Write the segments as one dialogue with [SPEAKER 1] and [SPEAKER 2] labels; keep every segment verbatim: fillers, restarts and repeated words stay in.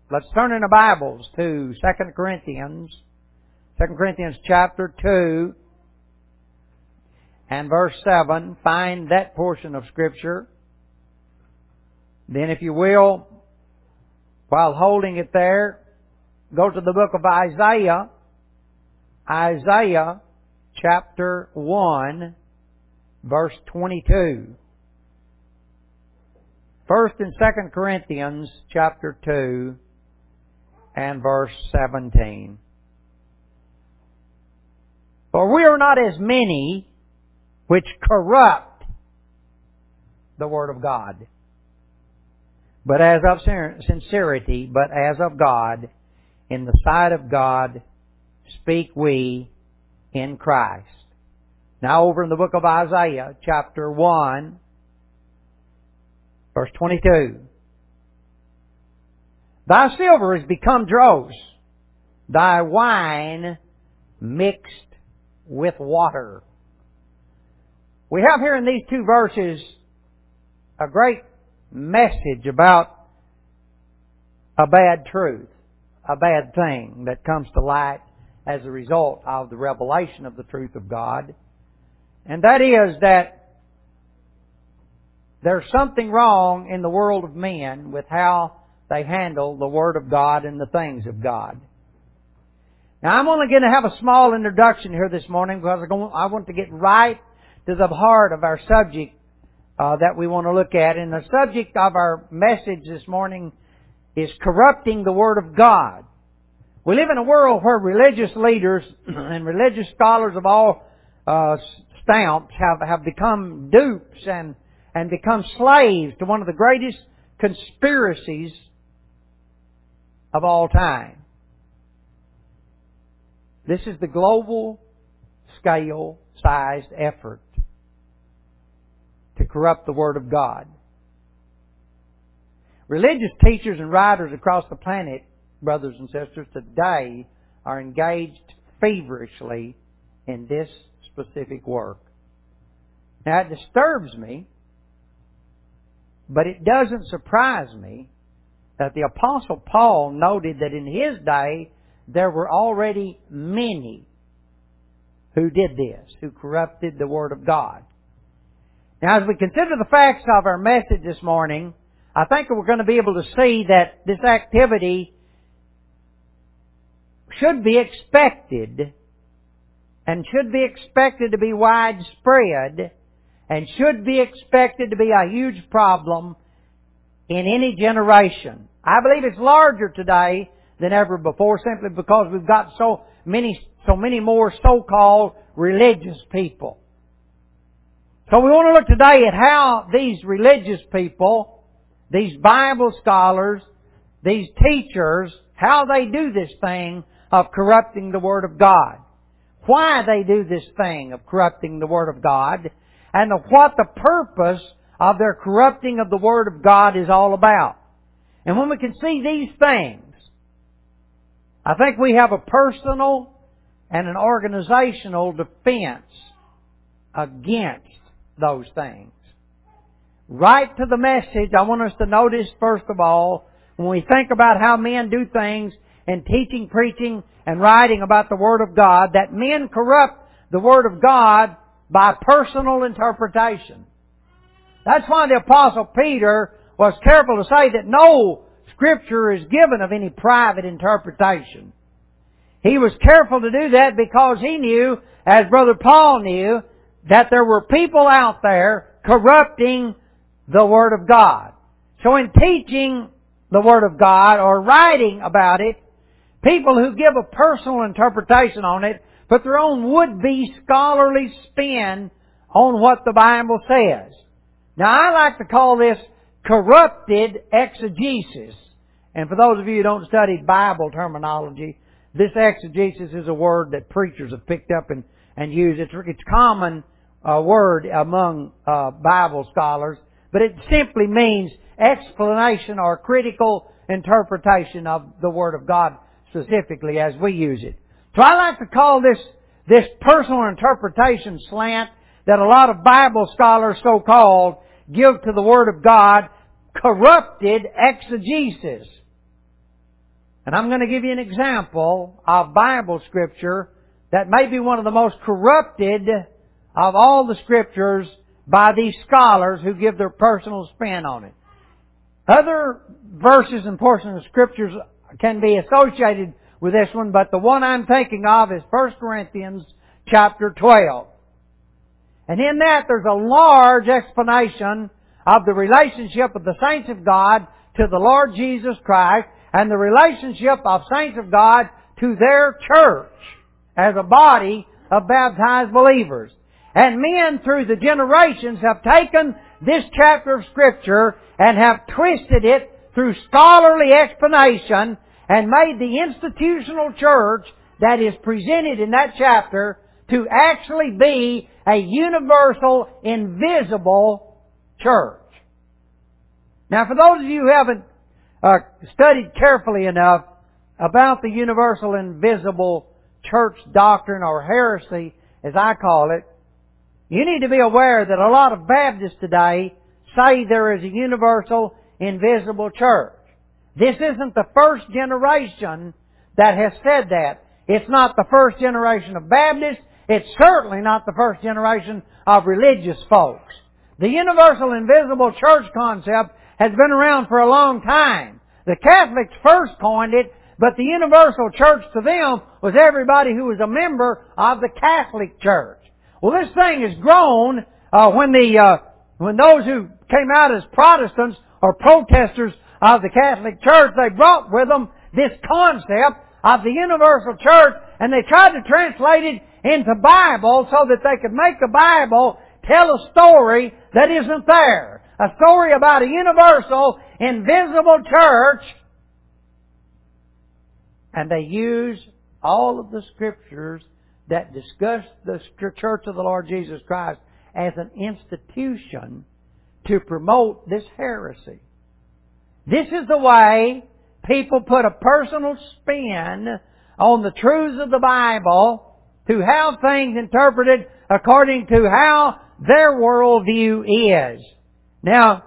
[SPEAKER 1] Let's turn in the Bibles to Second Corinthians. Second Corinthians chapter two and verse seven. Find that portion of Scripture. Then if you will, while holding it there, go to the book of Isaiah. Isaiah chapter one, verse twenty-two. First and Second Corinthians chapter two and verse seventeen. For we are not as many which corrupt the Word of God, but as of sincerity, but as of God, in the sight of God, speak we in Christ. Now over in the book of Isaiah, chapter one, verse twenty-two. Thy silver is become dross, thy wine mixed with water. We have here in these two verses a great message about a bad truth, a bad thing that comes to light as a result of the revelation of the truth of God. And that is that there's something wrong in the world of men with how they handle the Word of God and the things of God. Now I'm only going to have a small introduction here this morning because I want to get right to the heart of our subject uh, that we want to look at. And the subject of our message this morning is corrupting the Word of God. We live in a world where religious leaders and religious scholars of all uh, stamps have, have become dupes and, and become slaves to one of the greatest conspiracies of all time. This is the global scale sized effort to corrupt the Word of God. Religious teachers and writers across the planet, brothers and sisters, today are engaged feverishly in this specific work. Now it disturbs me, but it doesn't surprise me that the Apostle Paul noted that in his day there were already many who did this, who corrupted the Word of God. Now as we consider the facts of our message this morning, I think we're going to be able to see that this activity should be expected and should be expected to be widespread and should be expected to be a huge problem in any generation. I believe it's larger today than ever before simply because we've got so many, so many more so-called religious people. So we want to look today at how these religious people, these Bible scholars, these teachers, how they do this thing of corrupting the Word of God. Why they do this thing of corrupting the Word of God, and what the purpose of their corrupting of the Word of God is all about. And when we can see these things, I think we have a personal and an organizational defense against those things. Right to the message, I want us to notice, first of all, when we think about how men do things in teaching, preaching, and writing about the Word of God, that men corrupt the Word of God by personal interpretation. That's why the Apostle Peter was careful to say that no Scripture is given of any private interpretation. He was careful to do that because he knew, as Brother Paul knew, that there were people out there corrupting the Word of God. So in teaching the Word of God or writing about it, people who give a personal interpretation on it put their own would-be scholarly spin on what the Bible says. Now I like to call this corrupted exegesis. And for those of you who don't study Bible terminology, this exegesis is a word that preachers have picked up and, and used. It's it's common uh, word among uh, Bible scholars, but it simply means explanation or critical interpretation of the Word of God specifically as we use it. So I like to call this this personal interpretation slant that a lot of Bible scholars, so-called, give to the Word of God, corrupted exegesis. And I'm going to give you an example of Bible Scripture that may be one of the most corrupted of all the Scriptures by these scholars who give their personal spin on it. Other verses and portions of Scriptures can be associated with this one, but the one I'm thinking of is First Corinthians chapter twelve. And in that there's a large explanation of the relationship of the saints of God to the Lord Jesus Christ and the relationship of saints of God to their church as a body of baptized believers. And men through the generations have taken this chapter of Scripture and have twisted it through scholarly explanation and made the institutional church that is presented in that chapter to actually be a universal, invisible church. Now, for those of you who haven't uh, studied carefully enough about the universal, invisible church doctrine, or heresy, as I call it, you need to be aware that a lot of Baptists today say there is a universal, invisible church. This isn't the first generation that has said that. It's not the first generation of Baptists. It's certainly not the first generation of religious folks. The universal, invisible church concept has been around for a long time. The Catholics first coined it, but the universal church to them was everybody who was a member of the Catholic Church. Well, this thing has grown uh, when the uh, when those who came out as Protestants or protesters of the Catholic Church, they brought with them this concept of the universal church, and they tried to translate it into Bible so that they could make the Bible tell a story that isn't there. A story about a universal, invisible church. And they use all of the Scriptures that discuss the Church of the Lord Jesus Christ as an institution to promote this heresy. This is the way people put a personal spin on the truths of the Bible to have things interpreted according to how their worldview is. Now,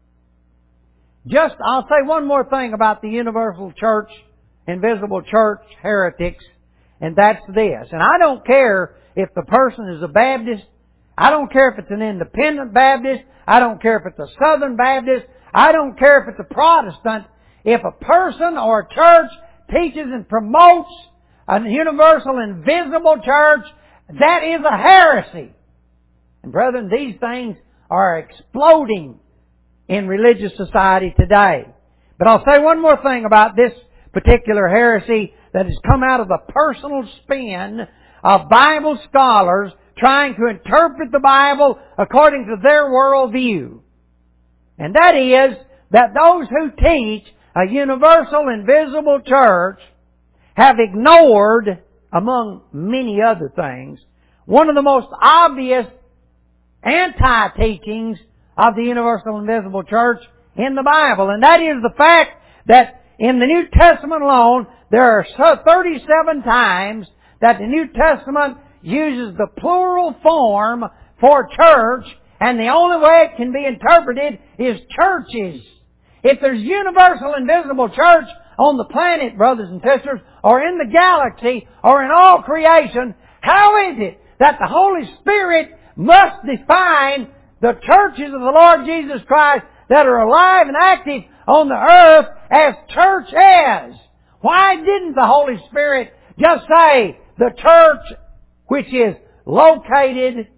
[SPEAKER 1] just, I'll say one more thing about the universal church, invisible church heretics, and that's this. And I don't care if the person is a Baptist. I don't care if it's an independent Baptist. I don't care if it's a Southern Baptist. I don't care if it's a Protestant. If a person or a church teaches and promotes a universal, invisible church, that is a heresy. And brethren, these things are exploding in religious society today. But I'll say one more thing about this particular heresy that has come out of the personal spin of Bible scholars trying to interpret the Bible according to their worldview. And that is that those who teach a universal, invisible church have ignored, among many other things, one of the most obvious anti-teachings of the universal, invisible church in the Bible. And that is the fact that in the New Testament alone, there are thirty-seven times that the New Testament uses the plural form for church, and the only way it can be interpreted is churches. If there's universal, invisible church on the planet, brothers and sisters, or in the galaxy, or in all creation, how is it that the Holy Spirit must define the churches of the Lord Jesus Christ that are alive and active on the earth as churches? Why didn't the Holy Spirit just say the church which is located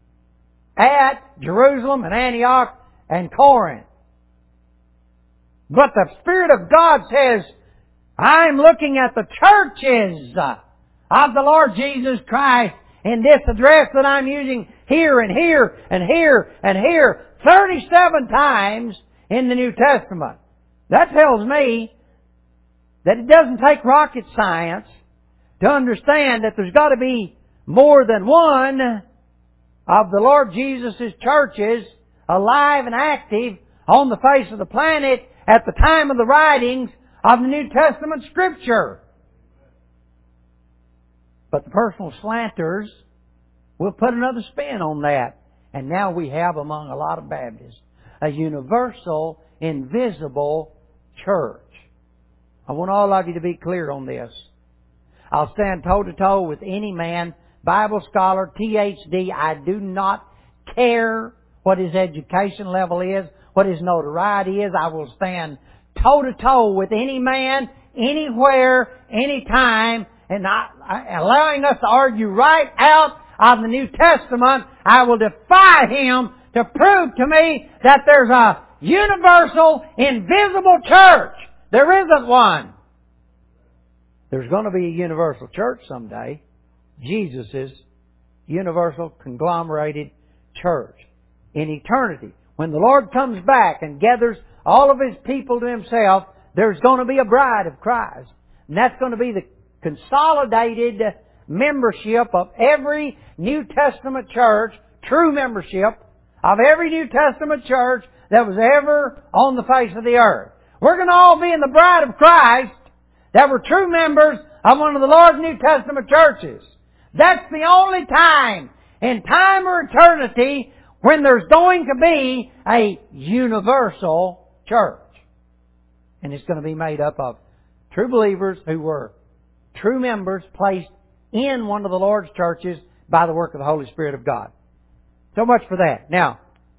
[SPEAKER 1] at Jerusalem and Antioch and Corinth? But the Spirit of God says, I'm looking at the churches of the Lord Jesus Christ in this address that I'm using here and here and here and here thirty-seven times in the New Testament. That tells me that it doesn't take rocket science to understand that there's got to be more than one of the Lord Jesus' churches alive and active on the face of the planet at the time of the writings of the New Testament Scripture. But the personal slanters will put another spin on that. And now we have among a lot of Baptists a universal, invisible church. I want all of you to be clear on this. I'll stand toe-to-toe with any man, Bible scholar, T H D. I do not care what his education level is, what his notoriety is. I will stand toe-to-toe with any man, anywhere, anytime, and not allowing us to argue right out of the New Testament. I will defy him to prove to me that there's a universal, invisible church. There isn't one. There's going to be a universal church someday. Jesus' universal conglomerated church in eternity. When the Lord comes back and gathers all of His people to Himself, there's going to be a bride of Christ. And that's going to be the consolidated membership of every New Testament church, true membership of every New Testament church that was ever on the face of the earth. We're going to all be in the bride of Christ that were true members of one of the Lord's New Testament churches. That's the only time in time or eternity when there's going to be a universal church. And it's going to be made up of true believers who were true members placed in one of the Lord's churches by the work of the Holy Spirit of God. So much for that. Now,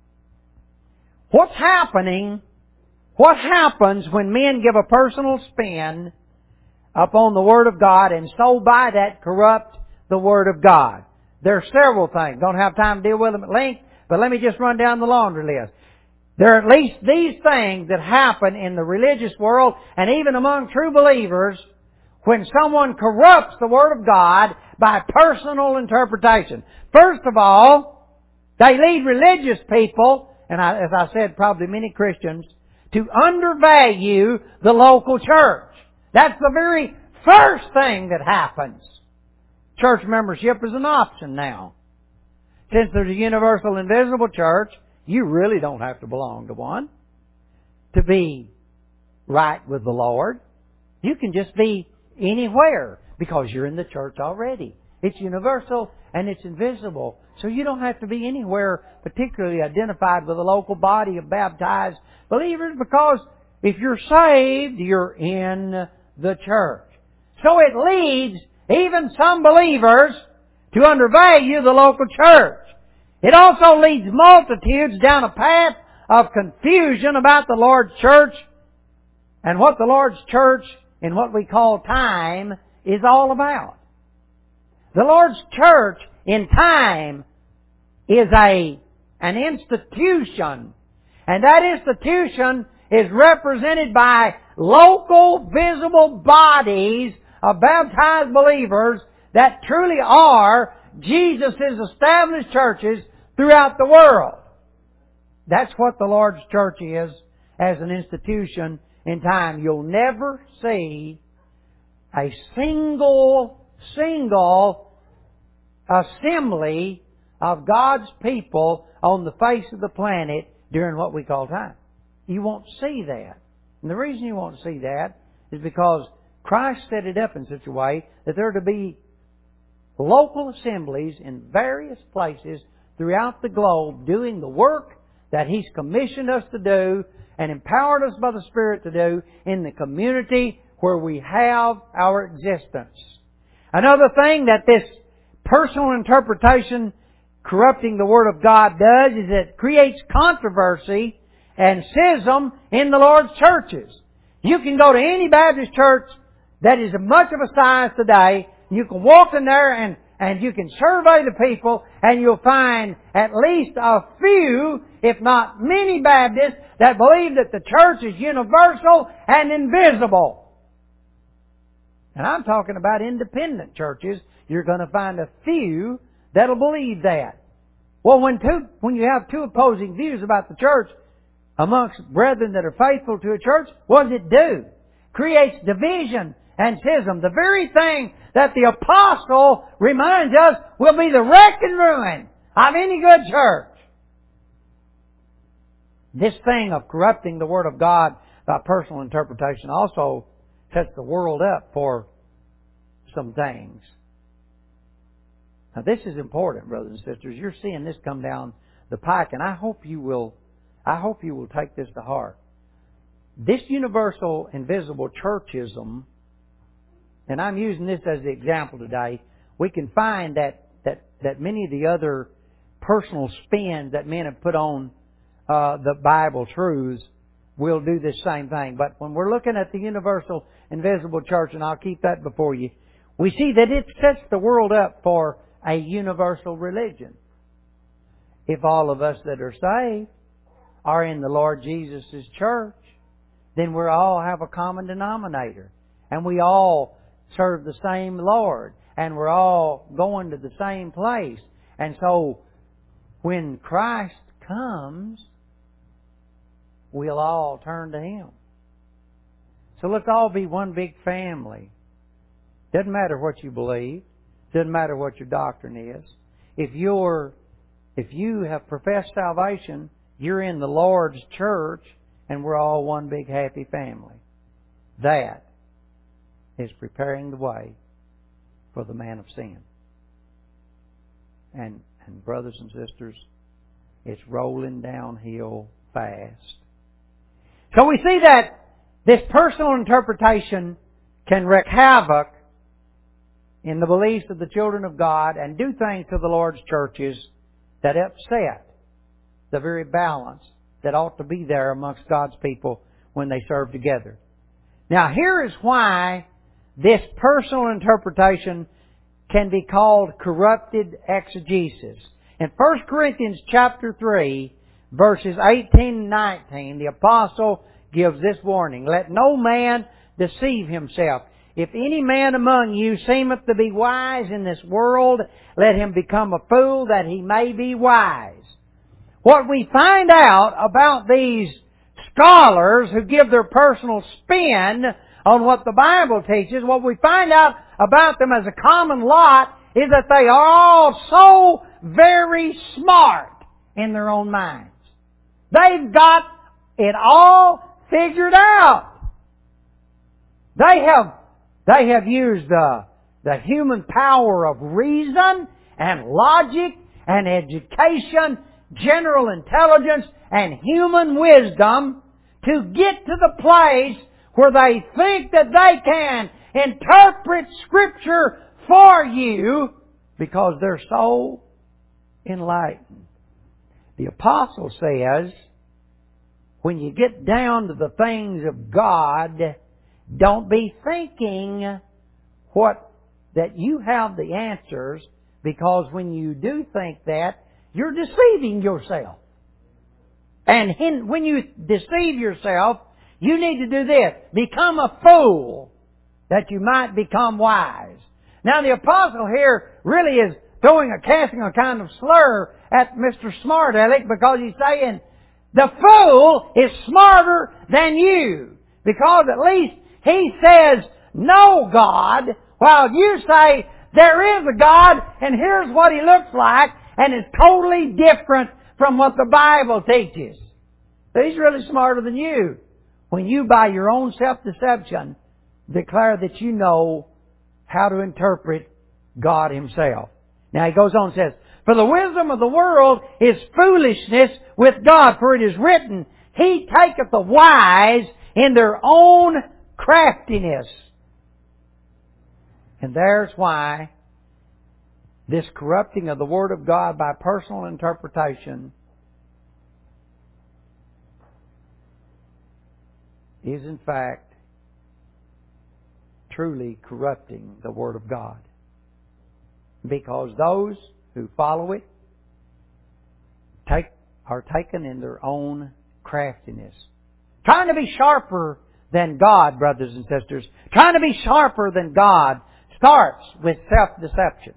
[SPEAKER 1] what's happening, what happens when men give a personal spin upon the Word of God and so by that corrupt the Word of God? There are several things. Don't have time to deal with them at length, but let me just run down the laundry list. There are at least these things that happen in the religious world and even among true believers when someone corrupts the Word of God by personal interpretation. First of all, they lead religious people, and I, as I said, probably many Christians, to undervalue the local church. That's the very first thing that happens. Church membership is an option now. Since there's a universal invisible church, you really don't have to belong to one to be right with the Lord. You can just be anywhere because you're in the church already. It's universal and it's invisible. So you don't have to be anywhere particularly identified with a local body of baptized believers because if you're saved, you're in the church. So it leads even some believers to undervalue the local church. It also leads multitudes down a path of confusion about the Lord's church and what the Lord's church in what we call time is all about. The Lord's church in time is a an institution, and that institution is represented by local visible bodies of baptized believers that truly are Jesus' established churches throughout the world. That's what the Lord's church is as an institution in time. You'll never see a single, single assembly of God's people on the face of the planet during what we call time. You won't see that. And the reason you won't see that is because Christ set it up in such a way that there are to be local assemblies in various places throughout the globe doing the work that He's commissioned us to do and empowered us by the Spirit to do in the community where we have our existence. Another thing that this personal interpretation corrupting the Word of God does is it creates controversy and schism in the Lord's churches. You can go to any Baptist church that is of much of a size today. You can walk in there and, and you can survey the people and you'll find at least a few, if not many Baptists that believe that the church is universal and invisible. And I'm talking about independent churches. You're going to find a few that'll believe that. Well, when two, when you have two opposing views about the church amongst brethren that are faithful to a church, what does it do? Creates division and schism. The very thing that the apostle reminds us will be the wreck and ruin of any good church. This thing of corrupting the Word of God by personal interpretation also sets the world up for some things. Now this is important, brothers and sisters. You're seeing this come down the pike, and I hope you will I hope you will take this to heart. this universal invisible churchism, and I'm using this as the example today, we can find that, that, that many of the other personal spins that men have put on uh, the Bible truths will do this same thing. But when we're looking at the universal invisible church, and I'll keep that before you, we see that it sets the world up for a universal religion. If all of us that are saved are in the Lord Jesus' church, then we all have a common denominator. And we all serve the same Lord. And we're all going to the same place. And so, when Christ comes, we'll all turn to Him. So let's all be one big family. Doesn't matter what you believe. Doesn't matter what your doctrine is. If you're, if you have professed salvation, you're in the Lord's church, and we're all one big happy family. That is preparing the way for the man of sin. And, and brothers and sisters, it's rolling downhill fast. So we see that this personal interpretation can wreak havoc in the beliefs of the children of God and do things to the Lord's churches that upset the very balance that ought to be there amongst God's people when they serve together. Now, here is why this personal interpretation can be called corrupted exegesis. In First Corinthians chapter three, verses eighteen and nineteen, the apostle gives this warning: "Let no man deceive himself. If any man among you seemeth to be wise in this world, let him become a fool that he may be wise." What we find out about these scholars who give their personal spin on what the Bible teaches, what we find out about them as a common lot is that they are all so very smart in their own minds. They've got it all figured out. They have, they have used the, the human power of reason and logic and education, general intelligence, and human wisdom to get to the place where they think that they can interpret Scripture for you because they're so enlightened. The apostle says, when you get down to the things of God, don't be thinking what that you have the answers, because when you do think that, you're deceiving yourself. And when you deceive yourself, you need to do this: become a fool that you might become wise. Now the apostle here really is throwing a casting a kind of slur at Mister Smart Aleck, because he's saying the fool is smarter than you, because at least he says no God, while you say there is a God and here's what He looks like, and it's totally different from what the Bible teaches. He's really smarter than you when you, by your own self-deception, declare that you know how to interpret God Himself. Now he goes on and says, "For the wisdom of the world is foolishness with God, for it is written, He taketh the wise in their own craftiness." And there's why this corrupting of the Word of God by personal interpretation is in fact truly corrupting the Word of God. Because those who follow it take, are taken in their own craftiness. Trying to be sharper than God, brothers and sisters, trying to be sharper than God starts with self-deception.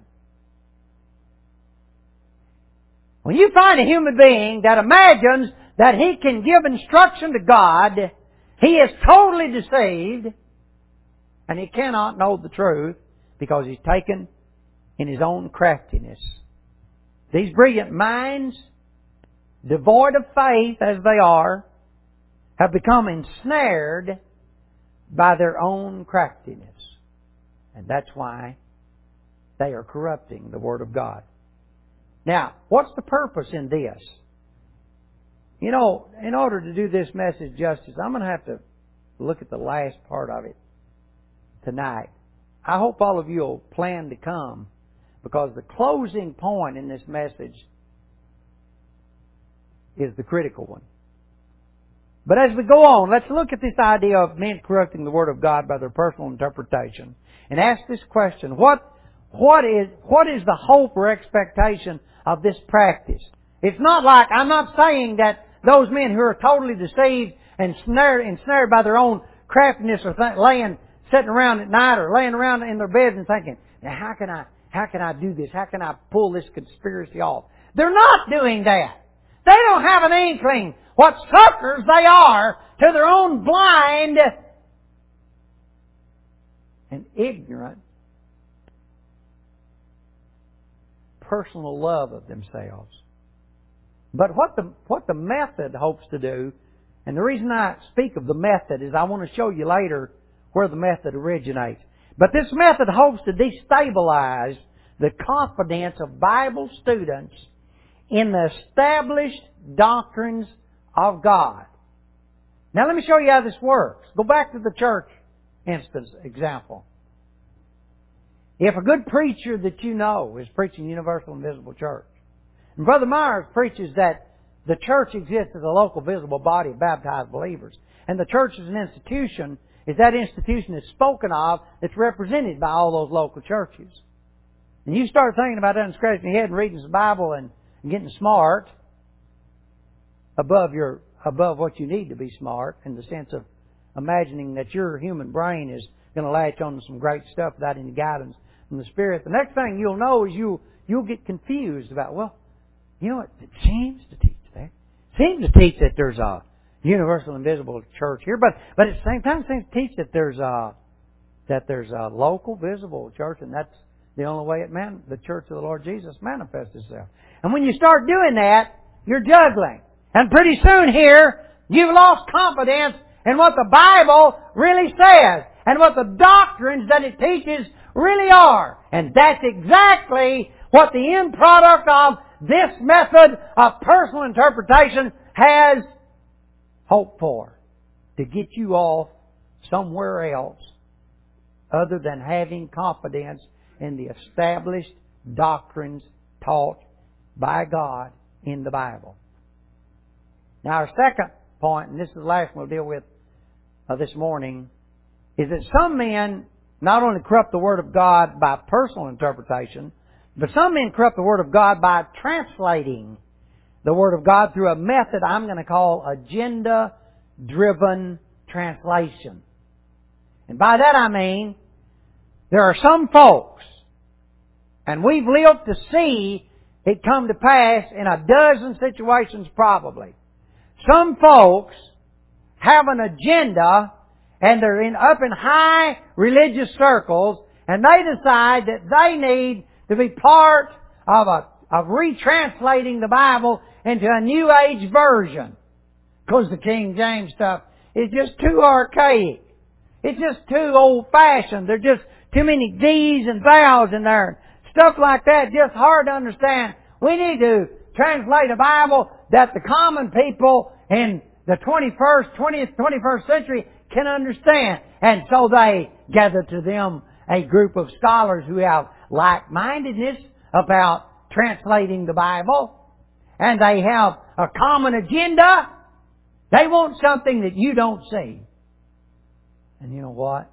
[SPEAKER 1] When you find a human being that imagines that he can give instruction to God, he is totally deceived, and he cannot know the truth because he's taken in his own craftiness. These brilliant minds, devoid of faith as they are, have become ensnared by their own craftiness. And that's why they are corrupting the Word of God. Now, what's the purpose in this? You know, in order to do this message justice, I'm going to have to look at the last part of it tonight. I hope all of you will plan to come, because the closing point in this message is the critical one. But as we go on, let's look at this idea of men corrupting the Word of God by their personal interpretation and ask this question: What, what is, what is the hope or expectation of this practice? It's not like, I'm not saying that those men who are totally deceived and snared, ensnared by their own craftiness are th- laying, sitting around at night or laying around in their beds and thinking, now how can I, how can I do this? How can I pull this conspiracy off? They're not doing that. They don't have an inkling what suckers they are to their own blind and ignorant personal love of themselves. But what the, what the method hopes to do, and the reason I speak of the method is I want to show you later where the method originates. But this method hopes to destabilize the confidence of Bible students in the established doctrines of God. Now let me show you how this works. Go back to the church instance example. If a good preacher that you know is preaching Universal and Visible Church, and Brother Myers preaches that the church exists as a local visible body of baptized believers, and the church as an institution is that institution that's spoken of, that's represented by all those local churches. And you start thinking about that and scratching your head and reading the Bible and getting smart above your above what you need to be smart, in the sense of imagining that your human brain is going to latch on to some great stuff without any guidance from the Spirit. The next thing you'll know is you you'll get confused about, well, you know what, it seems to teach that. It seems to teach that there's a universal and visible church here, but but at the same time it seems to teach that there's a that there's a local visible church, and that's the only way it man the church of the Lord Jesus manifests itself. And when you start doing that, you're juggling. And pretty soon here, you've lost confidence in what the Bible really says and what the doctrines that it teaches really are. And that's exactly what the end product of this method of personal interpretation has hoped for. To get you off somewhere else other than having confidence in the established doctrines taught by God in the Bible. Now our second point, and this is the last one we'll deal with uh, this morning, is that some men not only corrupt the Word of God by personal interpretation, but some men corrupt the Word of God by translating the Word of God through a method I'm going to call agenda-driven translation. And by that I mean, there are some folks, and we've lived to see it come to pass in a dozen situations probably. Some folks have an agenda, and they're in, up in high religious circles, and they decide that they need to be part of a of retranslating the Bible into a New Age version. Because the King James stuff is just too archaic. It's just too old-fashioned. There's just too many these and thous in there. Stuff like that, just hard to understand. We need to translate a Bible that the common people in the twenty-first, twentieth, twenty-first century can understand. And so they gather to them a group of scholars who have like-mindedness about translating the Bible. And they have a common agenda. They want something that you don't see. And you know what?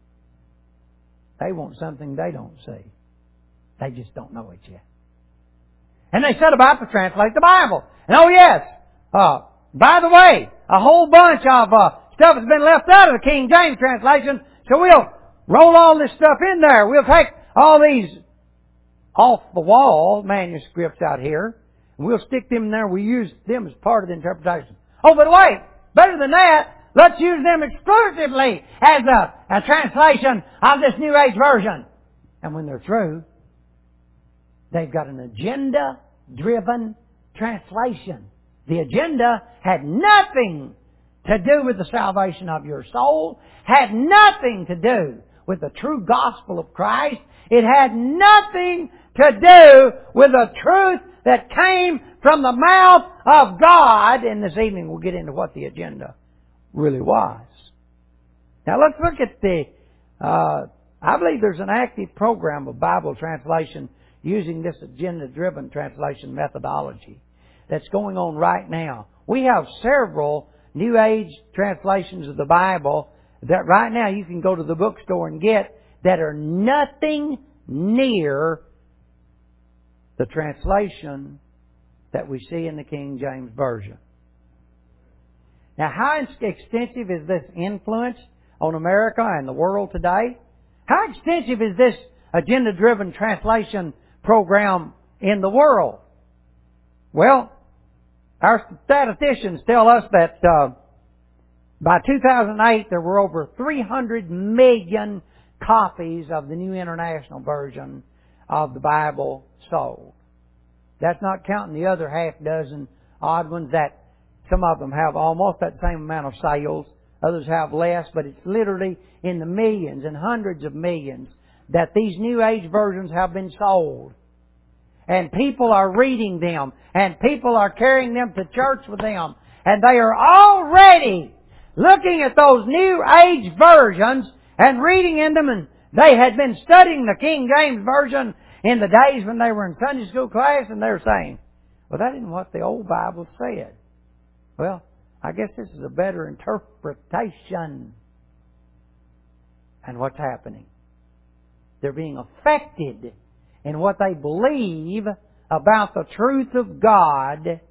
[SPEAKER 1] They want something they don't see. They just don't know it yet. And they set about to translate the Bible. And oh yes, uh, by the way, a whole bunch of uh, stuff has been left out of the King James translation, so we'll roll all this stuff in there. We'll take all these off-the-wall manuscripts out here, and we'll stick them in there. We use them as part of the interpretation. Oh, but wait, better than that, let's use them exclusively as a, a translation of this New Age version. And when they're through, they've got an agenda-driven translation. The agenda had nothing to do with the salvation of your soul, had nothing to do with the true gospel of Christ. It had nothing to do with the truth that came from the mouth of God. And this evening we'll get into what the agenda really was. Now let's look at the, uh, I believe there's an active program of Bible translation using this agenda-driven translation methodology that's going on right now. We have several New Age translations of the Bible that right now you can go to the bookstore and get that are nothing near the translation that we see in the King James Version. Now, how extensive is this influence on America and the world today? How extensive is this agenda-driven translation program in the world? Well, our statisticians tell us that uh, by two thousand eight there were over three hundred million copies of the New International Version of the Bible sold. That's not counting the other half dozen odd ones that some of them have almost that same amount of sales. Others have less, but it's literally in the millions and hundreds of millions that these New Age versions have been sold. And people are reading them, and people are carrying them to church with them, and they are already looking at those New Age versions and reading in them, and they had been studying the King James Version in the days when they were in Sunday school class, and they're saying, well, that isn't what the old Bible said. Well, I guess this is a better interpretation. And what's happening? They're being affected in what they believe about the truth of God,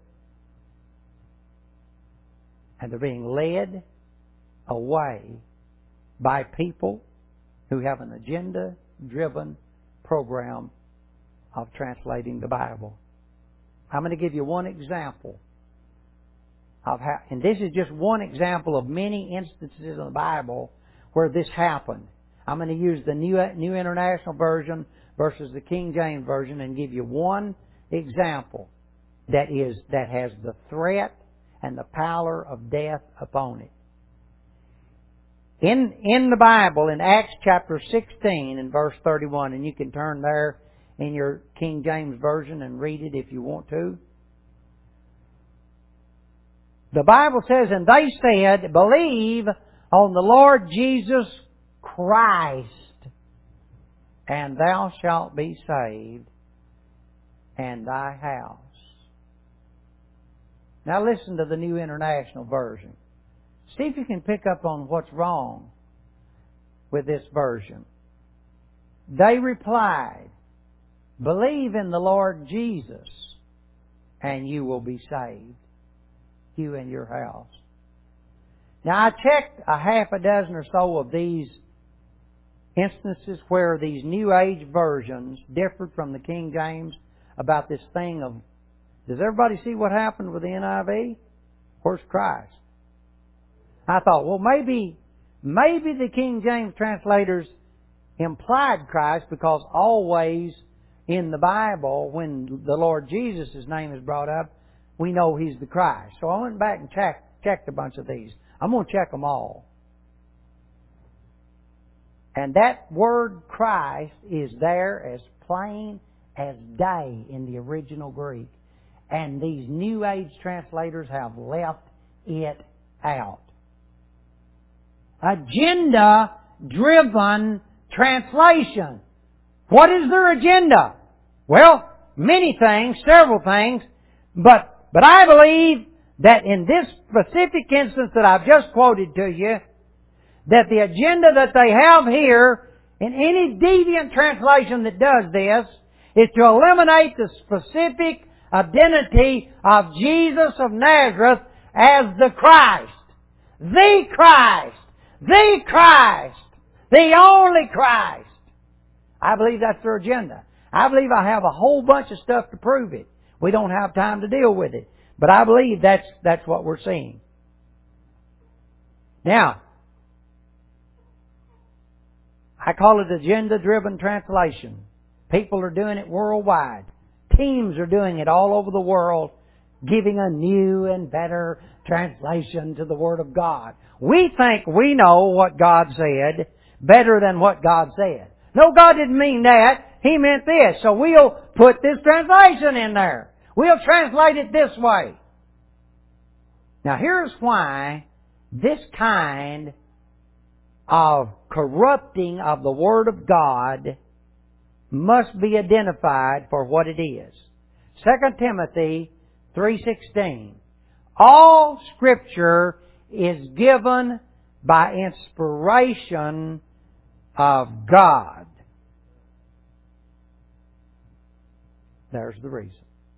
[SPEAKER 1] and they're being led away by people who have an agenda-driven program of translating the Bible. I'm going to give you one example of how, and this is just one example of many instances in the Bible where this happened. I'm going to use the New, New International Version versus the King James Version and give you one example that is that has the threat and the power of death upon it. In in the Bible, in Acts chapter sixteen and verse thirty-one, and you can turn there in your King James Version and read it if you want to. The Bible says, and they said, believe on the Lord Jesus Christ, and thou shalt be saved, and thy house. Now listen to the New International Version. See if you can pick up on what's wrong with this version. They replied, believe in the Lord Jesus, and you will be saved, you and your house. Now I checked a half a dozen or so of these instances where these New Age versions differed from the King James about this thing of, does everybody see what happened with the N I V? Where's Christ? I thought, well, maybe, maybe the King James translators implied Christ because always in the Bible, when the Lord Jesus' name is brought up, we know He's the Christ. So I went back and checked, checked a bunch of these. I'm going to check them all. And that word Christ is there as plain as day in the original Greek. And these New Age translators have left it out. Agenda-driven translation. What is their agenda? Well, many things, several things, but, but I believe that in this specific instance that I've just quoted to you, that the agenda that they have here, in any deviant translation that does this, is to eliminate the specific identity of Jesus of Nazareth as the Christ. The Christ. The Christ. The only Christ. I believe that's their agenda. I believe I have a whole bunch of stuff to prove it. We don't have time to deal with it. But I believe that's, that's what we're seeing. Now, I call it agenda-driven translation. People are doing it worldwide. Teams are doing it all over the world, giving a new and better translation to the Word of God. We think we know what God said better than what God said. No, God didn't mean that. He meant this. So we'll put this translation in there. We'll translate it this way. Now here's why this kind of corrupting of the Word of God must be identified for what it is. Second Timothy three sixteen. All Scripture is given by inspiration of God. There's the reason.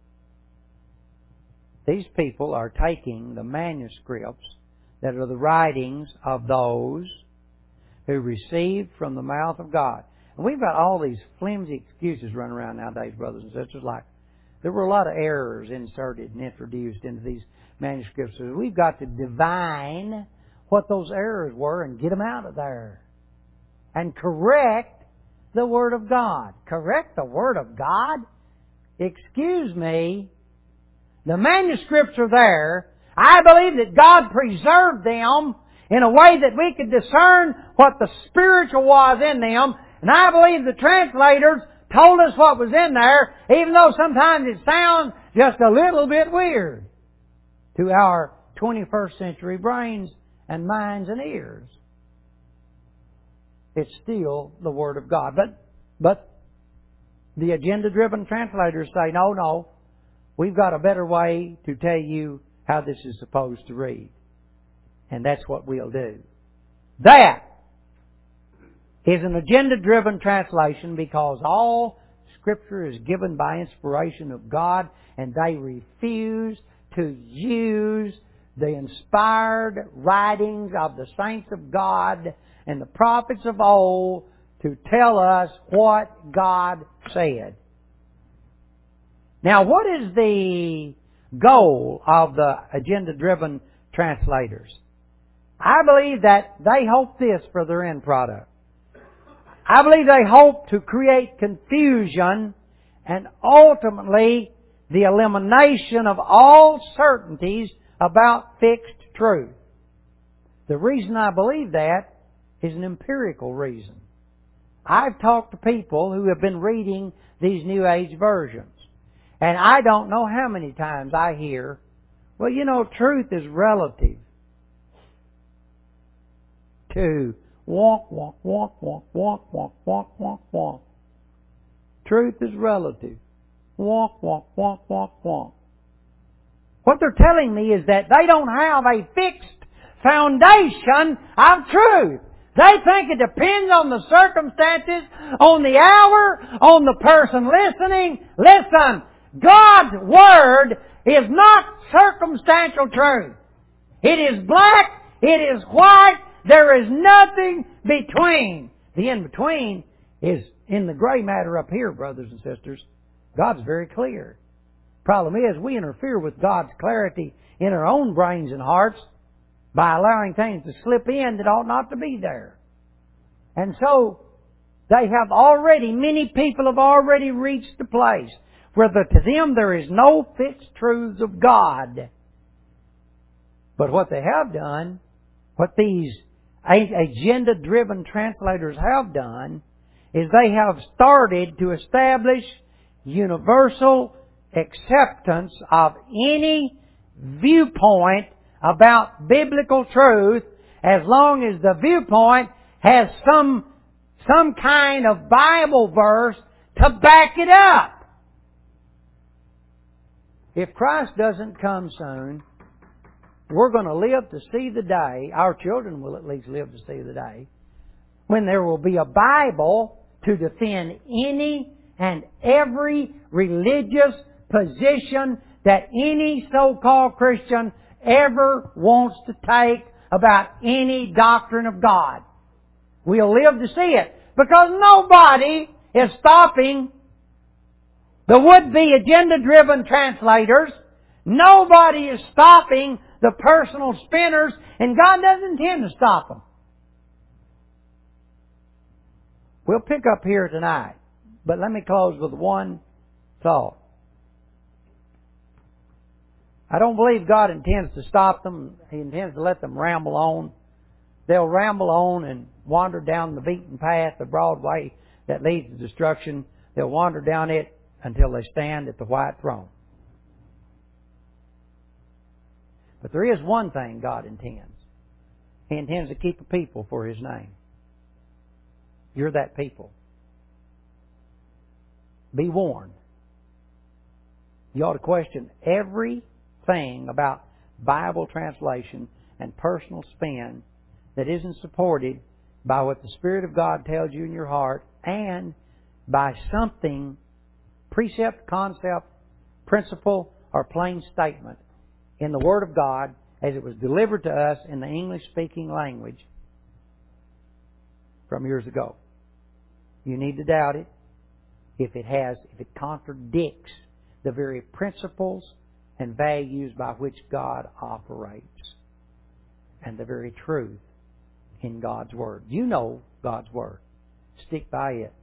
[SPEAKER 1] These people are taking the manuscripts that are the writings of those who received from the mouth of God. And we've got all these flimsy excuses running around nowadays, brothers and sisters, like there were a lot of errors inserted and introduced into these manuscripts. So we've got to divine what those errors were and get them out of there. And correct the Word of God. Correct the Word of God? Excuse me. The manuscripts are there. I believe that God preserved them in a way that we could discern what the spiritual was in them. And I believe the translators told us what was in there, even though sometimes it sounds just a little bit weird to our twenty-first century brains and minds and ears. It's still the Word of God. But, but the agenda-driven translators say, no, no, we've got a better way to tell you how this is supposed to read. And that's what we'll do. That is an agenda-driven translation because all Scripture is given by inspiration of God, and they refuse to use the inspired writings of the saints of God and the prophets of old to tell us what God said. Now, what is the goal of the agenda-driven translators? I believe that they hope this for their end product. I believe they hope to create confusion and ultimately the elimination of all certainties about fixed truth. The reason I believe that is an empirical reason. I've talked to people who have been reading these New Age versions, and I don't know how many times I hear, well, you know, truth is relative to wonk, wonk, wonk, wonk, wonk, wonk, wonk, wonk, wonk. Truth is relative. Wonk, wonk, wonk, wonk, wonk. What they're telling me is that they don't have a fixed foundation of truth. They think it depends on the circumstances, on the hour, on the person listening. Listen, God's Word is not circumstantial truth. It is black, it is white, there is nothing between. The in-between is in the gray matter up here, brothers and sisters. God's very clear. Problem is, we interfere with God's clarity in our own brains and hearts by allowing things to slip in that ought not to be there. And so, they have already, many people have already reached the place where the, to them there is no fixed truths of God. But what they have done, what these agenda-driven translators have done, is they have started to establish universal acceptance of any viewpoint about biblical truth as long as the viewpoint has some, some kind of Bible verse to back it up. If Christ doesn't come soon, we're going to live to see the day, our children will at least live to see the day, when there will be a Bible to defend any and every religious position that any so-called Christian ever wants to take about any doctrine of God. We'll live to see it because nobody is stopping the would-be agenda-driven translators. Nobody is stopping the personal spinners, and God doesn't intend to stop them. We'll pick up here tonight, but let me close with one thought. I don't believe God intends to stop them. He intends to let them ramble on. They'll ramble on and wander down the beaten path, the broad way that leads to destruction. They'll wander down it until they stand at the white throne. But there is one thing God intends. He intends to keep a people for His name. You're that people. Be warned. You ought to question everything about Bible translation and personal spin that isn't supported by what the Spirit of God tells you in your heart and by something, precept, concept, principle, or plain statement in the Word of God as it was delivered to us in the English-speaking language from years ago. You need to doubt it if it has, if it contradicts the very principles and values by which God operates and the very truth in God's Word. You know God's Word. Stick by it.